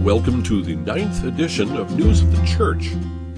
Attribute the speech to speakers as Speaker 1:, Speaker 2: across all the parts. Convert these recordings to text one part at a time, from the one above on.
Speaker 1: welcome to the 9th edition of News of the Church.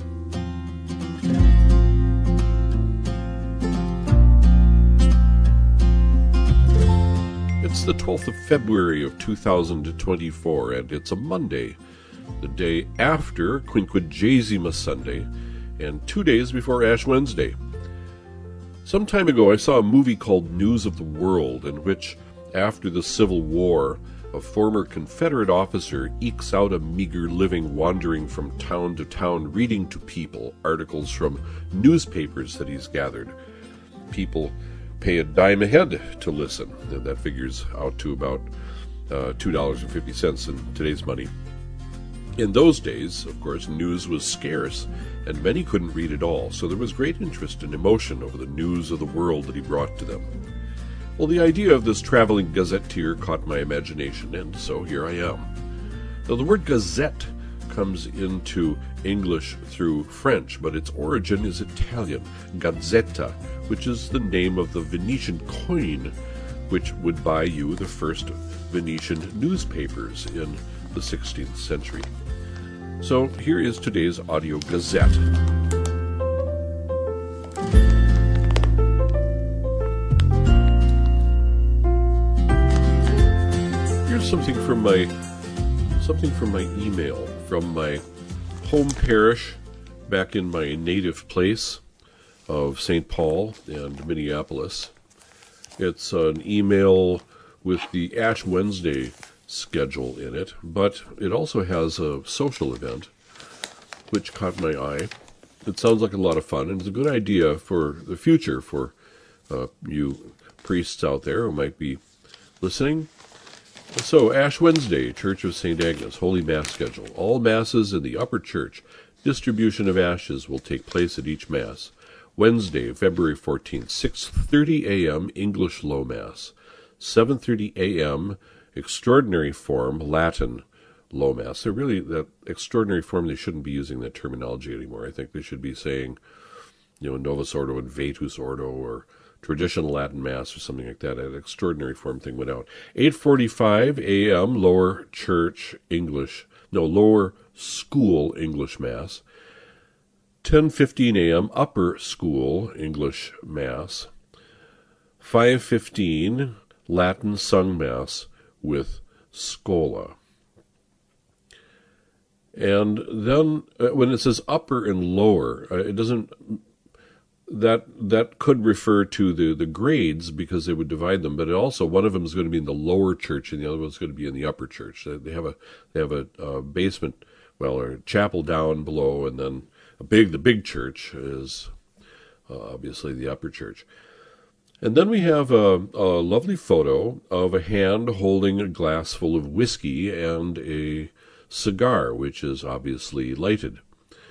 Speaker 1: It's the 12th of February of 2024, and it's a Monday, the day after Quinquagesima Sunday, and 2 days before Ash Wednesday. Some time ago I saw a movie called News of the World, in which, after the Civil War, a former Confederate officer ekes out a meager living wandering from town to town reading to people articles from newspapers that he's gathered. People pay a dime a head to listen, and that figures out to about $2.50 in today's money. In those days, of course, news was scarce, and many couldn't read at all, so there was great interest and emotion over the news of the world that he brought to them. Well, the idea of this traveling gazetteer caught my imagination, and so here I am. Now, the word gazette comes into English through French, but its origin is Italian, gazzetta, which is the name of the Venetian coin which would buy you the first Venetian newspapers in the 16th century. So here is today's audio gazette. Here's something from my email from my home parish back in my native place of St. Paul and Minneapolis. It's an email with the Ash Wednesday schedule in it, but it also has a social event which caught my eye. It sounds like a lot of fun, and it's a good idea for the future for you priests out there who might be listening. So, Ash Wednesday, Church of St. Agnes, Holy Mass schedule. All Masses in the upper church. Distribution of ashes will take place at each Mass. Wednesday, February 14th, 6:30 a.m. English Low Mass. 7:30 a.m. Extraordinary Form Latin Low Mass. They're really, that extraordinary form, they shouldn't be using that terminology anymore. I think they should be saying, Novus Ordo and Vetus Ordo, or traditional Latin Mass or something like that. An extraordinary form thing went out. 8:45 a.m. Lower School English Mass. 10:15 a.m. Upper School English Mass. 5:15 Latin Sung Mass with Schola. And then when it says upper and lower, it doesn't. That could refer to the grades, because they would divide them, but it also, one of them is going to be in the lower church and the other one's going to be in the upper church. They have a basement, or a chapel down below, and then the big church is obviously the upper church. And then we have a lovely photo of a hand holding a glass full of whiskey and a cigar, which is obviously lighted.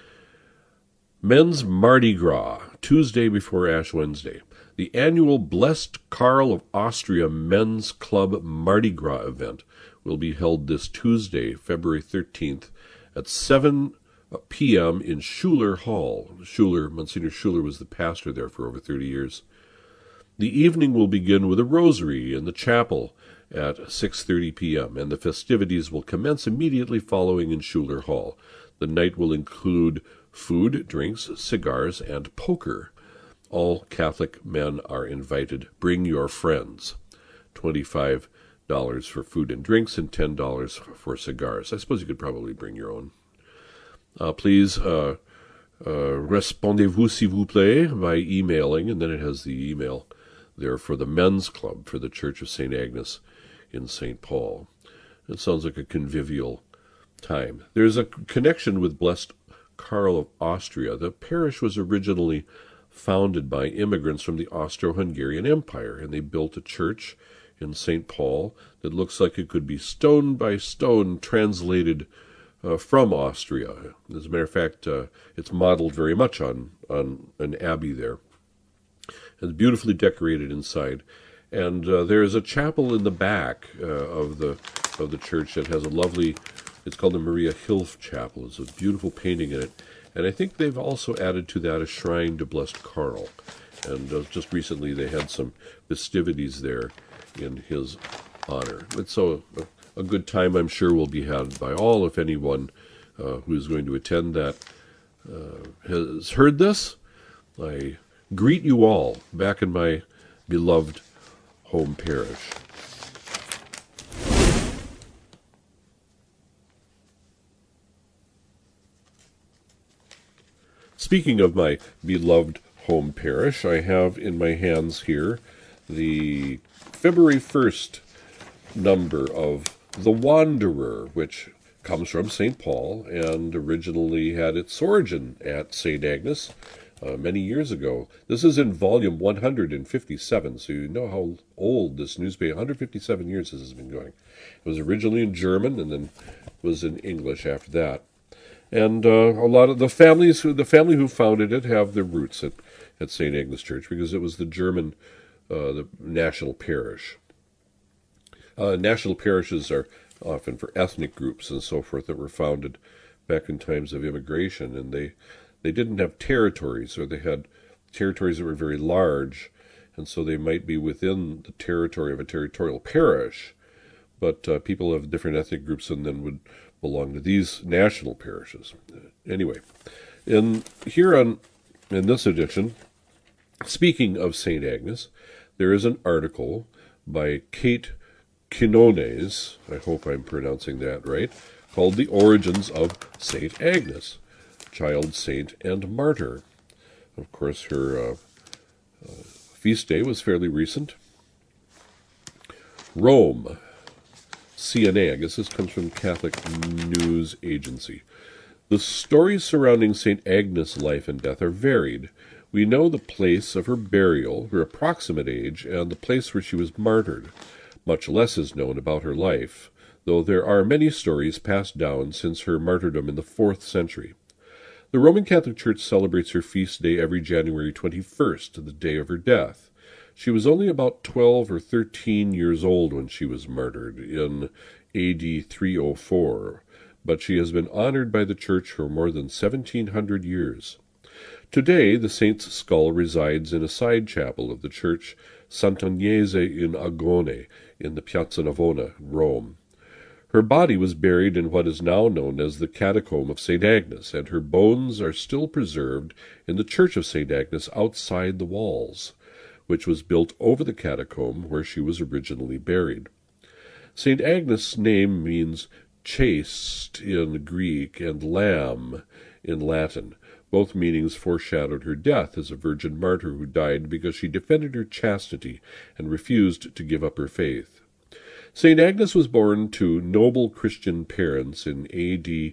Speaker 1: Men's Mardi Gras, Tuesday before Ash Wednesday. The annual Blessed Karl of Austria Men's Club Mardi Gras event will be held this Tuesday, February 13th, at 7 p.m. in Schuler Hall. Monsignor Schuler was the pastor there for over 30 years. The evening will begin with a rosary in the chapel at 6:30 p.m., and the festivities will commence immediately following in Schuler Hall. The night will include food, drinks, cigars, and poker. All Catholic men are invited. Bring your friends. $25 for food and drinks and $10 for cigars. I suppose you could probably bring your own. Please répondez-vous s'il vous plaît by emailing, and then it has the email there for the men's club for the Church of St. Agnes in St. Paul. It sounds like a convivial time. There's a connection with Blessed Karl of Austria. The parish was originally founded by immigrants from the Austro-Hungarian Empire, and they built a church in St. Paul that looks like it could be stone by stone translated from Austria. As a matter of fact, it's modeled very much on an abbey there. It's beautifully decorated inside, and there's a chapel in the back of the church that has a lovely. It's called the Maria Hilf Chapel. It's a beautiful painting in it, and I think they've also added to that a shrine to Blessed Karl. And just recently they had some festivities there in his honor. It's so a good time I'm sure will be had by all. If anyone who is going to attend that has heard this, I greet you all back in my beloved home parish. Speaking of my beloved home parish, I have in my hands here the February 1st number of The Wanderer, which comes from St. Paul and originally had its origin at St. Agnes many years ago. This is in volume 157, so you know how old this newspaper, 157 years this has been going. It was originally in German and then was in English after that. And a lot of the family who founded it have their roots at St. Agnes Church, because it was the German the national parish. National parishes are often for ethnic groups and so forth that were founded back in times of immigration, and they didn't have territories, or they had territories that were very large, and so they might be within the territory of a territorial parish, but people of different ethnic groups and then would belong to these national parishes. Anyway, in this edition, speaking of St. Agnes, there is an article by Kate Quinones, I hope I'm pronouncing that right, called The Origins of St. Agnes, Child Saint and Martyr. Of course, her feast day was fairly recent. Rome, CNA, I guess this comes from Catholic News Agency. The stories surrounding St. Agnes' life and death are varied. We know the place of her burial, her approximate age, and the place where she was martyred. Much less is known about her life, though there are many stories passed down since her martyrdom in the 4th century. The Roman Catholic Church celebrates her feast day every January 21st, the day of her death. She was only about 12 or 13 years old when she was martyred in AD 304, but she has been honored by the Church for more than 1,700 years. Today, the saint's skull resides in a side chapel of the church Sant'Agnese in Agone, in the Piazza Navona, Rome. Her body was buried in what is now known as the Catacomb of St. Agnes, and her bones are still preserved in the Church of St. Agnes outside the walls, which was built over the catacomb where she was originally buried. St. Agnes' name means chaste in Greek and lamb in Latin. Both meanings foreshadowed her death as a virgin martyr who died because she defended her chastity and refused to give up her faith. St. Agnes was born to noble Christian parents in AD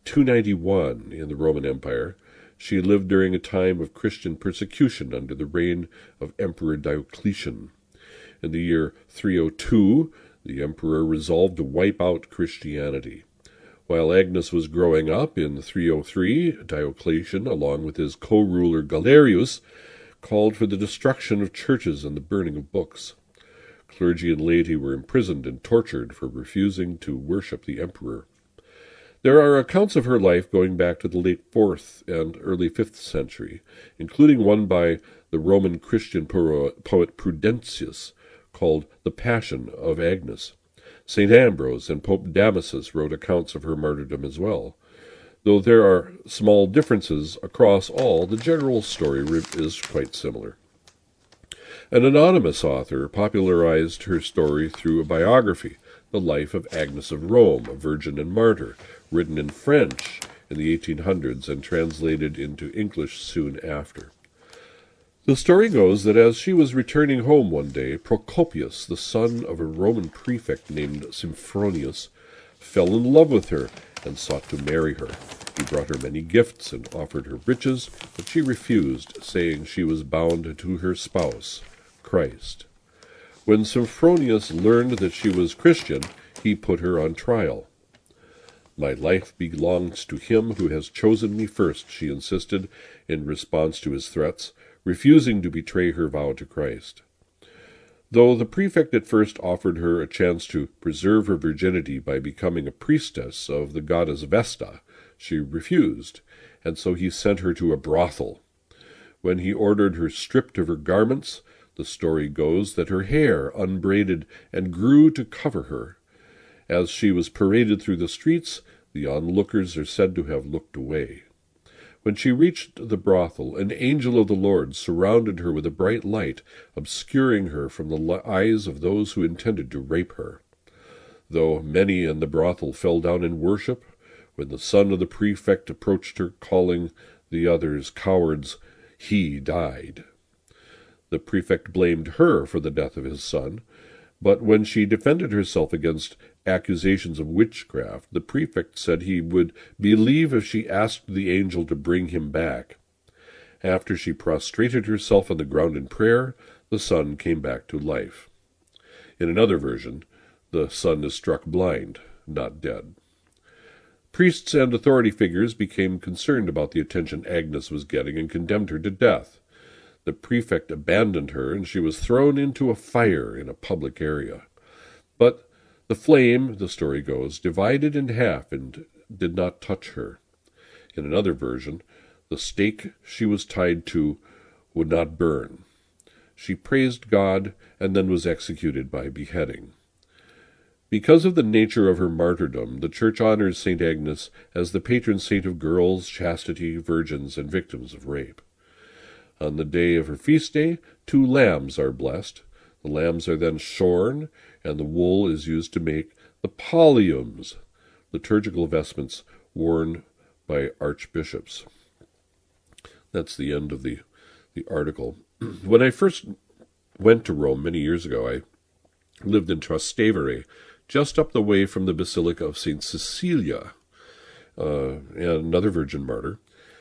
Speaker 1: 291 in the Roman Empire. She lived during a time of Christian persecution under the reign of Emperor Diocletian. In the year 302, the emperor resolved to wipe out Christianity. While Agnes was growing up in 303, Diocletian, along with his co-ruler Galerius, called for the destruction of churches and the burning of books. Clergy and laity were imprisoned and tortured for refusing to worship the emperor. There are accounts of her life going back to the late 4th and early 5th century, including one by the Roman Christian poet Prudentius, called The Passion of Agnes. St. Ambrose and Pope Damasus wrote accounts of her martyrdom as well. Though there are small differences across all, the general story is quite similar. An anonymous author popularized her story through a biography, The Life of Agnes of Rome, a Virgin and Martyr, written in French in the 1800s and translated into English soon after. The story goes that as she was returning home one day, Procopius, the son of a Roman prefect named Symphoronius, fell in love with her and sought to marry her. He brought her many gifts and offered her riches, but she refused, saying she was bound to her spouse, Christ. When Symphoronius learned that she was Christian, he put her on trial. "My life belongs to him who has chosen me first," she insisted in response to his threats, refusing to betray her vow to Christ. Though the prefect at first offered her a chance to preserve her virginity by becoming a priestess of the goddess Vesta, she refused, and so he sent her to a brothel. When he ordered her stripped of her garments, the story goes that her hair unbraided and grew to cover her, As she was paraded through the streets, the onlookers are said to have looked away. When she reached the brothel, an angel of the Lord surrounded her with a bright light, obscuring her from the eyes of those who intended to rape her. Though many in the brothel fell down in worship, when the son of the prefect approached her, calling the others cowards, he died. The prefect blamed her for the death of his son, but when she defended herself against accusations of witchcraft, the prefect said he would believe if she asked the angel to bring him back. After she prostrated herself on the ground in prayer, the son came back to life. In another version, the son is struck blind, not dead. Priests and authority figures became concerned about the attention Agnes was getting and condemned her to death. The prefect abandoned her, and she was thrown into a fire in a public area. But the flame, the story goes, divided in half and did not touch her. In another version, the stake she was tied to would not burn. She praised God and then was executed by beheading. Because of the nature of her martyrdom, the Church honors St. Agnes as the patron saint of girls, chastity, virgins, and victims of rape. On the day of her feast day, 2 lambs are blessed. The lambs are then shorn, and the wool is used to make the palliums, liturgical vestments worn by archbishops. That's the end of the article. When I first went to Rome many years ago, I lived in Trastevere, just up the way from the Basilica of St. Cecilia, and another virgin martyr.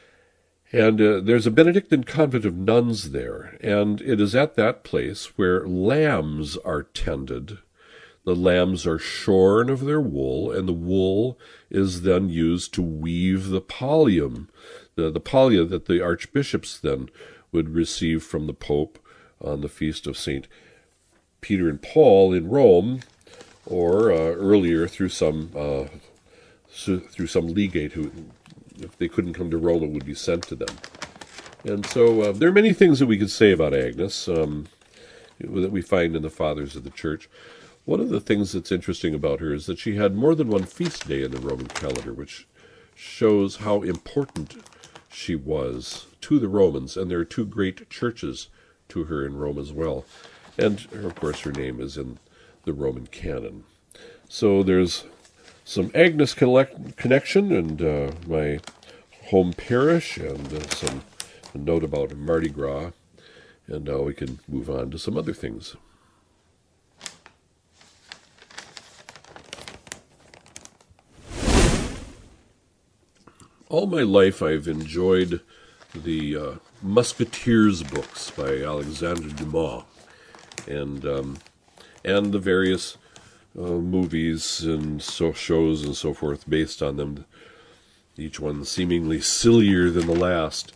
Speaker 1: And there's a Benedictine convent of nuns there, and it is at that place where lambs are tended. The lambs are shorn of their wool, and the wool is then used to weave the pallium, the pallia that the archbishops then would receive from the Pope on the feast of St. Peter and Paul in Rome, or earlier through some legate who, if they couldn't come to Rome, it would be sent to them. And so there are many things that we could say about Agnes that we find in the Fathers of the Church. One of the things that's interesting about her is that she had more than one feast day in the Roman calendar, which shows how important she was to the Romans, and there are 2 great churches to her in Rome as well. And, of course, her name is in the Roman canon. So there's some Agnes connection and my home parish, and a note about Mardi Gras, and now we can move on to some other things. All my life I've enjoyed the Musketeers books by Alexandre Dumas, and the various movies and shows and so forth based on them, each one seemingly sillier than the last,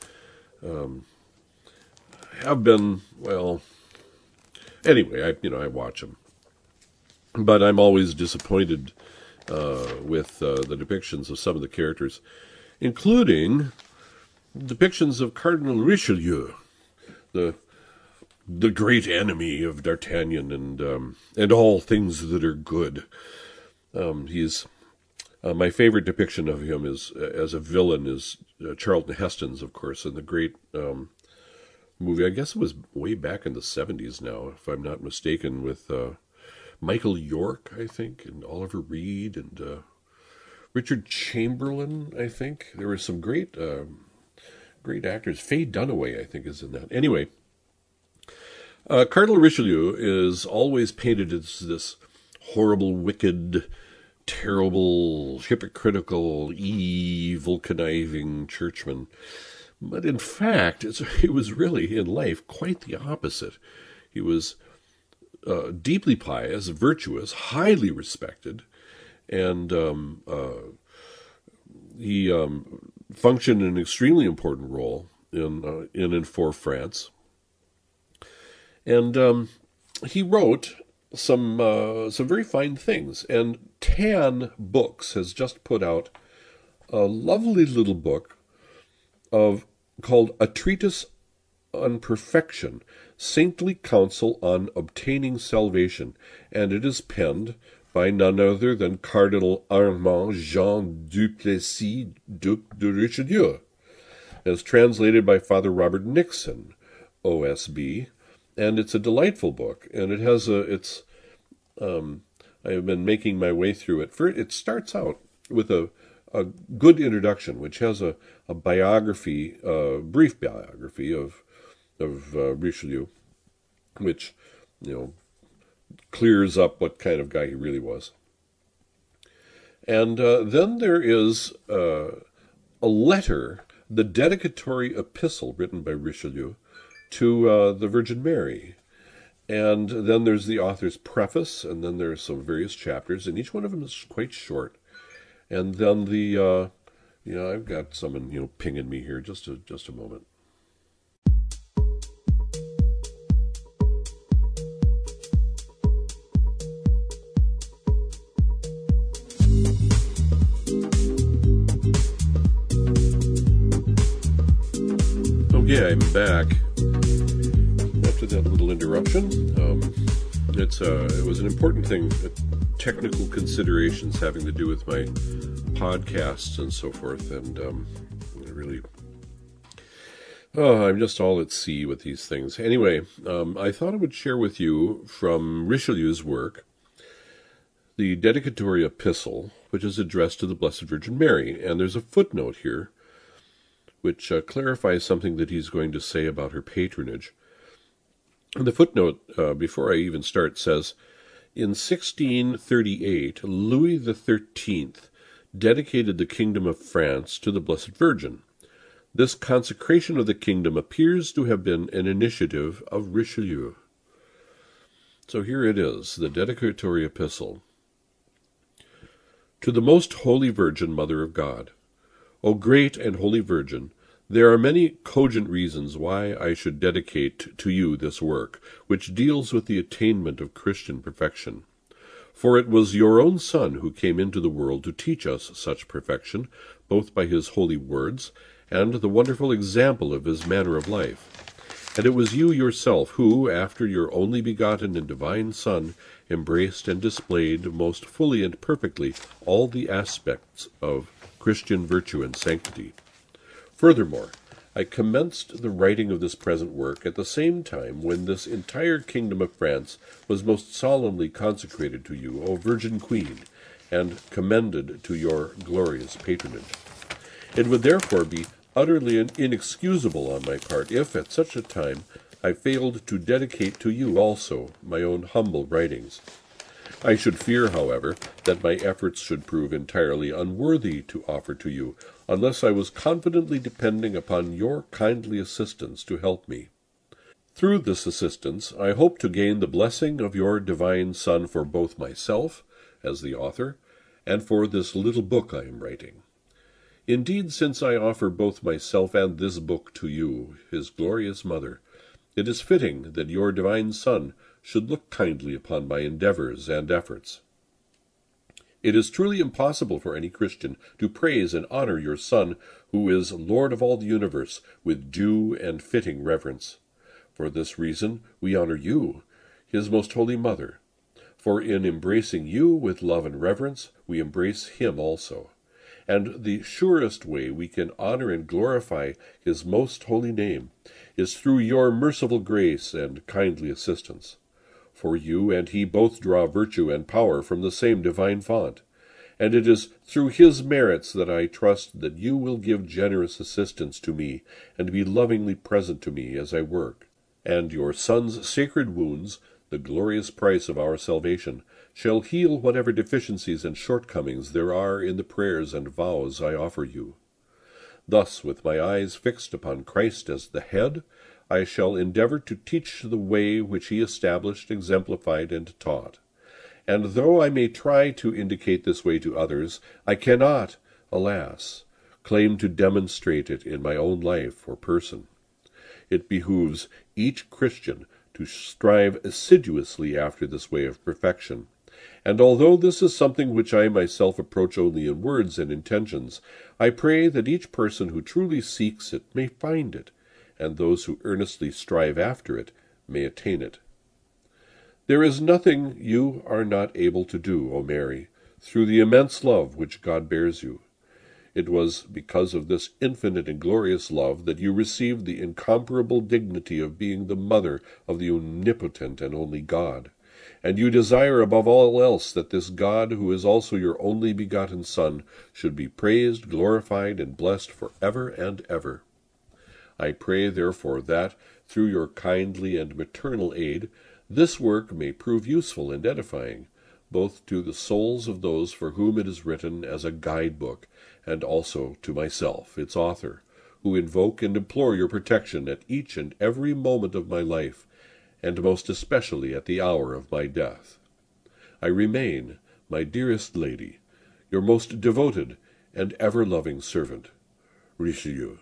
Speaker 1: have been, well, anyway, I watch them. But I'm always disappointed with the depictions of some of the characters, including depictions of Cardinal Richelieu, the great enemy of D'Artagnan and all things that are good. He's my favorite depiction of him is as a villain is Charlton Heston's, of course, in the great movie. I guess it was way back in the 70s now, if I'm not mistaken, with Michael York, I think, and Oliver Reed and Richard Chamberlain. I think there were some great actors. Faye Dunaway, I think, is in that. Anyway. Cardinal Richelieu is always painted as this horrible, wicked, terrible, hypocritical, evil, conniving churchman. But in fact, it was really, in life, quite the opposite. He was deeply pious, virtuous, highly respected, and he functioned in an extremely important role in and for France. And he wrote some very fine things. And Tan Books has just put out a lovely little book called A Treatise on Perfection, Saintly Counsel on Obtaining Salvation. And it is penned by none other than Cardinal Armand Jean Duplessis, Duc de Richelieu, as translated by Father Robert Nixon, OSB, and it's a delightful book, and it has I have been making my way through it. It starts out with a good introduction, which has a biography, brief biography of Richelieu, which, clears up what kind of guy he really was. And then there is a letter, the dedicatory epistle written by Richelieu to the Virgin Mary. And then there's the author's preface, and then there's some various chapters, and each one of them is quite short. And then I've got someone, pinging me here. Just a moment. Okay, I'm back. After that little interruption, it was an important thing, technical considerations having to do with my podcasts and so forth, and I'm just all at sea with these things. Anyway, I thought I would share with you from Richelieu's work the dedicatory epistle, which is addressed to the Blessed Virgin Mary, and there's a footnote here which clarifies something that he's going to say about her patronage. And the footnote, before I even start, says, in 1638, Louis XIII dedicated the Kingdom of France to the Blessed Virgin. This consecration of the kingdom appears to have been an initiative of Richelieu. So here it is, the dedicatory epistle. To the Most Holy Virgin, Mother of God. O great and holy Virgin, there are many cogent reasons why I should dedicate to you this work, which deals with the attainment of Christian perfection. For it was your own Son who came into the world to teach us such perfection, both by his holy words and the wonderful example of his manner of life. And it was you yourself who, after your only begotten and divine Son, embraced and displayed most fully and perfectly all the aspects of Christian virtue and sanctity. Furthermore, I commenced the writing of this present work at the same time when this entire kingdom of France was most solemnly consecrated to you, O Virgin Queen, and commended to your glorious patronage. It would therefore be utterly inexcusable on my part if, at such a time, I failed to dedicate to you also my own humble writings. I should fear, however, that my efforts should prove entirely unworthy to offer to you, unless I was confidently depending upon your kindly assistance to help me. Through this assistance, I hope to gain the blessing of your divine Son for both myself, as the author, and for this little book I am writing. Indeed, since I offer both myself and this book to you, his glorious mother, it is fitting that your divine Son should look kindly upon my endeavors and efforts. It is truly impossible for any Christian to praise and honor your Son, who is Lord of all the universe, with due and fitting reverence. For this reason we honor you, his most holy Mother, for in embracing you with love and reverence we embrace him also. And the surest way we can honor and glorify his most holy name is through your merciful grace and kindly assistance. For you and he both draw virtue and power from the same divine font, and it is through his merits that I trust that you will give generous assistance to me and be lovingly present to me as I work. And your Son's sacred wounds, the glorious price of our salvation, shall heal whatever deficiencies and shortcomings there are in the prayers and vows I offer you. Thus, with my eyes fixed upon Christ as the head, I shall endeavor to teach the way which he established, exemplified, and taught. And though I may try to indicate this way to others, I cannot, alas, claim to demonstrate it in my own life or person. It behooves each Christian to strive assiduously after this way of perfection. And although this is something which I myself approach only in words and intentions, I pray that each person who truly seeks it may find it, and those who earnestly strive after it may attain it. There is nothing you are not able to do, O Mary, through the immense love which God bears you. It was because of this infinite and glorious love that you received the incomparable dignity of being the mother of the omnipotent and only God. And you desire above all else that this God, who is also your only begotten Son, should be praised, glorified, and blessed for ever and ever. I pray, therefore, that, through your kindly and maternal aid, this work may prove useful and edifying, both to the souls of those for whom it is written as a guidebook, and also to myself, its author, who invoke and implore your protection at each and every moment of my life, and most especially at the hour of my death. I remain, my dearest lady, your most devoted and ever-loving servant, Richelieu.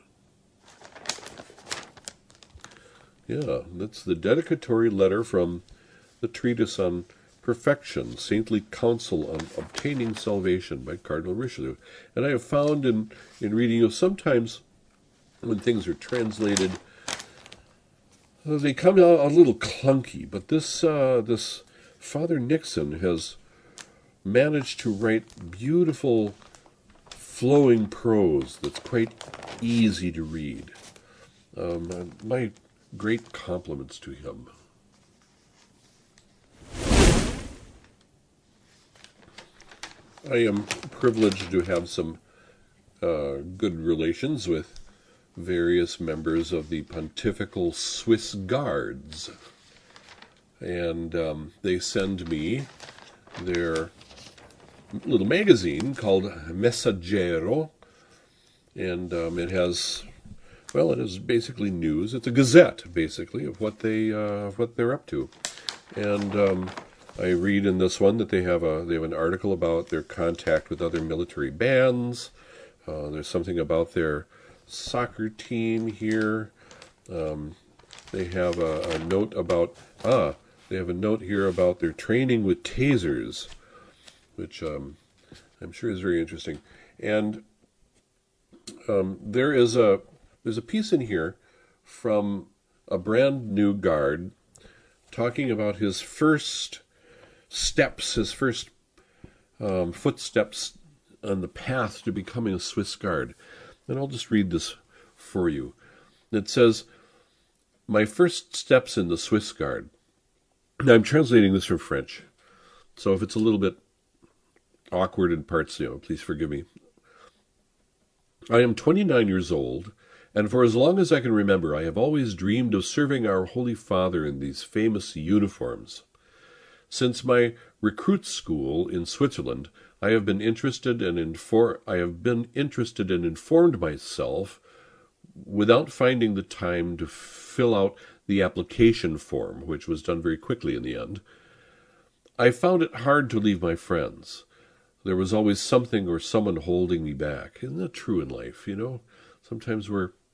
Speaker 1: Yeah, that's the dedicatory letter from the treatise on Perfection, Saintly Counsel on Obtaining Salvation by Cardinal Richelieu. And I have found in reading, sometimes when things are translated, they come out a little clunky, but this Father Nixon has managed to write beautiful, flowing prose that's quite easy to read. My great compliments to him. I am privileged to have some good relations with various members of the Pontifical Swiss Guards, and they send me their little magazine called Messaggero, and it has, well, it is basically news. It's a gazette, basically, of what they're up to, and I read in this one that they have an article about their contact with other military bands. There's something about their soccer team here. They have a note about they have a note here about their training with tasers, which I'm sure is very interesting. And there's a piece in here from a brand new guard talking about his first steps, his first footsteps on the path to becoming a Swiss Guard. And I'll just read this for you. It says, "My first steps in the Swiss Guard." Now, I'm translating this from French, so if it's a little bit awkward in parts, please forgive me. "I am 29 years old, and for as long as I can remember, I have always dreamed of serving our Holy Father in these famous uniforms. Since my recruit school in Switzerland, I have been interested and informed myself without finding the time to fill out the application form, which was done very quickly in the end. I found it hard to leave my friends. There was always something or someone holding me back. Isn't that true in life, Sometimes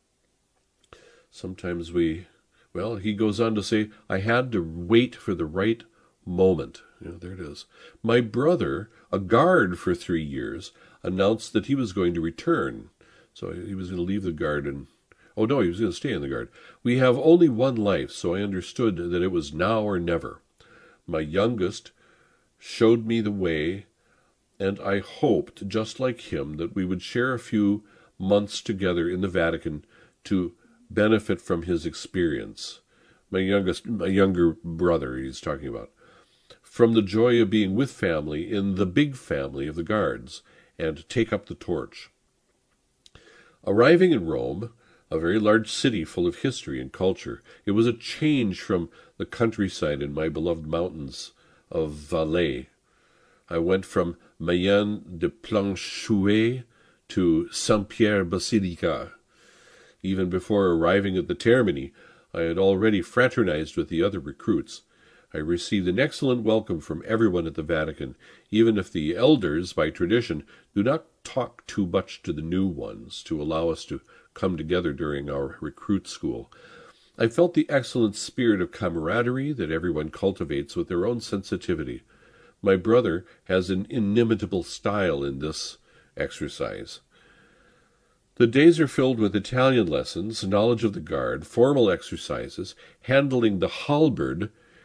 Speaker 1: we, well, he goes on to say, I had to wait for the right moment. There it is. My brother, a guard for 3 years, announced that he was going to return. So he was going to leave the guard and, he was going to stay in the guard. We have only one life, so I understood that it was now or never. My youngest showed me the way, and I hoped, just like him, that we would share a few months together in the Vatican to benefit from his experience. My younger brother, he's talking about. From the joy of being with family in the big family of the Guards, and take up the torch. Arriving in Rome, a very large city full of history and culture, it was a change from the countryside in my beloved mountains of Valais. I went from Mayenne de Planchouet to Saint-Pierre Basilica. Even before arriving at the Termini, I had already fraternized with the other recruits. I received an excellent welcome from everyone at the Vatican, even if the elders, by tradition, do not talk too much to the new ones to allow us to come together during our recruit school. I felt the excellent spirit of camaraderie that everyone cultivates with their own sensitivity. My brother has an inimitable style in this exercise. The days are filled with Italian lessons, knowledge of the Guard, formal exercises, handling the halberd,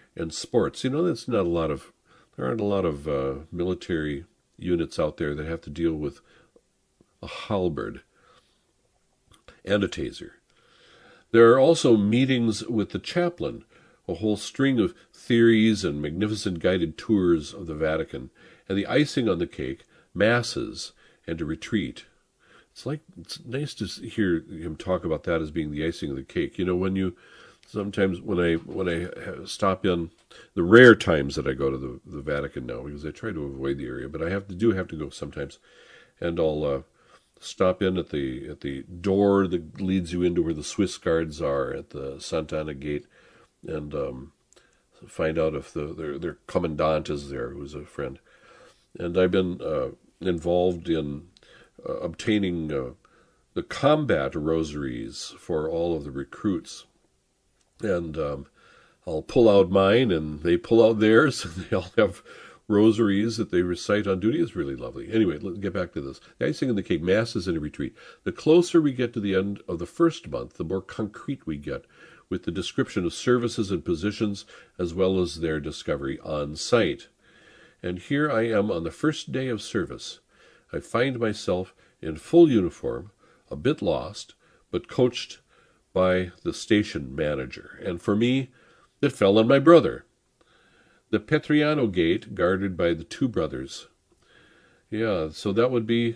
Speaker 1: and sports. There aren't a lot of military units out there that have to deal with a halberd and a taser. There are also meetings with the chaplain, a whole string of theories and magnificent guided tours of the Vatican, and the icing on the cake, masses, and a retreat. It's nice to hear him talk about that as being the icing of the cake. Sometimes when I stop in, the rare times that I go to the Vatican now, because I try to avoid the area, but I have to go sometimes, and I'll stop in at the door that leads you into where the Swiss guards are at the Sant'Anna Gate, and find out if their commandant is there, who's a friend. And I've been involved in obtaining the combat rosaries for all of the recruits. And I'll pull out mine, and they pull out theirs, and they all have rosaries that they recite on duty. Is really lovely. Anyway, let's get back to this. The icing on the cake, masses and a retreat. The closer we get to the end of the first month, the more concrete we get with the description of services and positions, as well as their discovery on site. And here I am on the first day of service. I find myself in full uniform, a bit lost, but coached by the station manager. And for me, it fell on my brother. The Petriano Gate, guarded by the two brothers. Yeah, so that would be,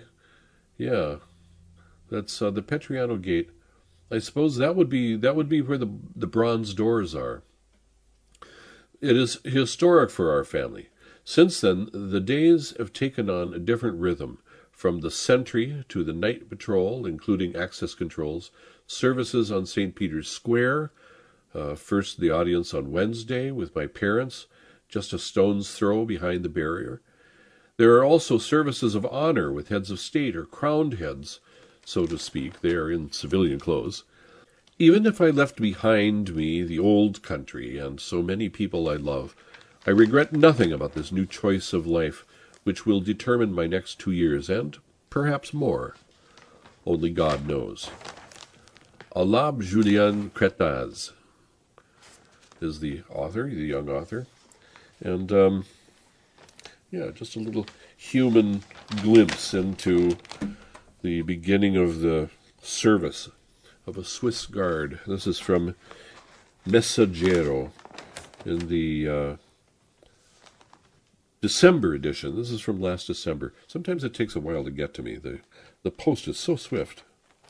Speaker 1: that's the Petriano Gate. I suppose that would be where the bronze doors are. It is historic for our family. Since then, the days have taken on a different rhythm, from the sentry to the night patrol, including access controls, services on St. Peter's Square, first the audience on Wednesday with my parents, just a stone's throw behind the barrier. There are also services of honor with heads of state or crowned heads, so to speak. They are in civilian clothes. Even if I left behind me the old country and so many people I love, I regret nothing about this new choice of life, which will determine my next 2 years, and perhaps more. Only God knows. Alab Julien Crétaz is the author, the young author. And, just a little human glimpse into the beginning of the service of a Swiss guard. This is from Messaggero in the December edition. This is from last December. Sometimes it takes a while to get to me. The post is so swift.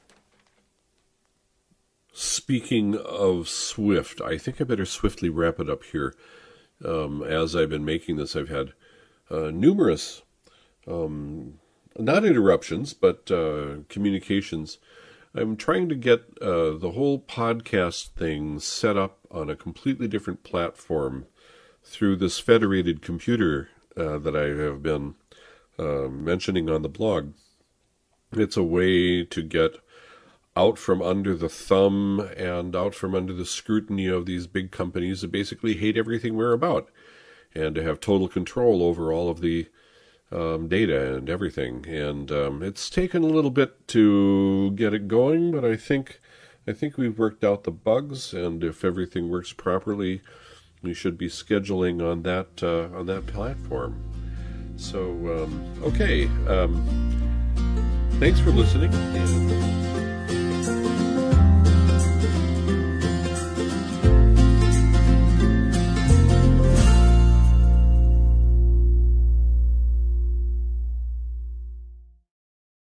Speaker 1: Speaking of swift, I think I better swiftly wrap it up here. As I've been making this, I've had numerous, not interruptions, but communications. I'm trying to get the whole podcast thing set up on a completely different platform through this federated computer that I have been mentioning on the blog. It's a way to get out from under the thumb and out from under the scrutiny of these big companies that basically hate everything we're about, and to have total control over all of the data and everything. And it's taken a little bit to get it going, but I think we've worked out the bugs, and if everything works properly, we should be scheduling on that platform. So, okay. Thanks for listening. And